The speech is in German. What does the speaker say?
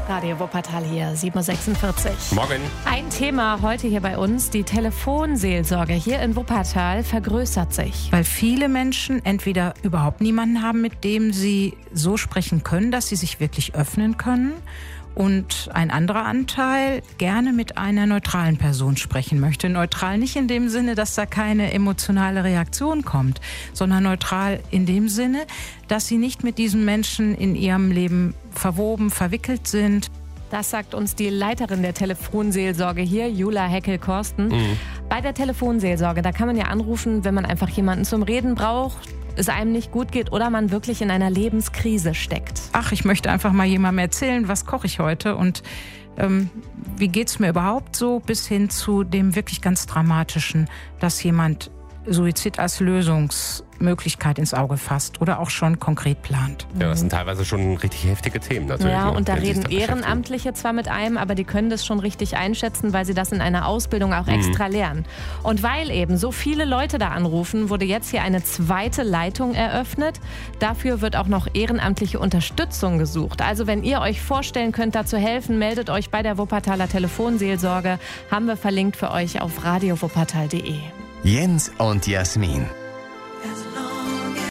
Radio Wuppertal hier, 7.46 Uhr. Morgen. Ein Thema heute hier bei uns, die Telefonseelsorge hier in Wuppertal vergrößert sich. Weil viele Menschen entweder überhaupt niemanden haben, mit dem sie so sprechen können, dass sie sich wirklich öffnen können. Und ein anderer Anteil gerne mit einer neutralen Person sprechen möchte. Neutral nicht in dem Sinne, dass da keine emotionale Reaktion kommt, sondern neutral in dem Sinne, dass sie nicht mit diesem Menschen in ihrem Leben verwickelt sind. Das sagt uns die Leiterin der Telefonseelsorge hier, Jula Heckel-Korsten. Bei der Telefonseelsorge, da kann man ja anrufen, wenn man einfach jemanden zum Reden braucht, es einem nicht gut geht oder man wirklich in einer Lebenskrise steckt. Ach, ich möchte einfach mal jemandem erzählen, was koche ich heute und wie geht's mir überhaupt so, bis hin zu dem wirklich ganz Dramatischen, dass jemand Suizid als Lösungsmöglichkeit ins Auge fasst oder auch schon konkret plant. Ja, das sind teilweise schon richtig heftige Themen natürlich. Ja, und da wenn sie sich reden Ehrenamtliche zwar mit einem, aber die können das schon richtig einschätzen, weil sie das in einer Ausbildung auch extra lernen. Und weil eben so viele Leute da anrufen, wurde jetzt hier eine zweite Leitung eröffnet. Dafür wird auch noch ehrenamtliche Unterstützung gesucht. Also wenn ihr euch vorstellen könnt, da zu helfen, meldet euch bei der Wuppertaler Telefonseelsorge. Haben wir verlinkt für euch auf radiowuppertal.de. Jens und Jasmin.